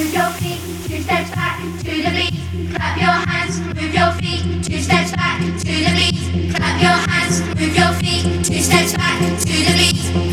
Move your feet, 2 steps back to the beat. Clap your hands, move your feet, 2 steps back to the beat. Clap your hands, move your feet, 2 steps back to the beat.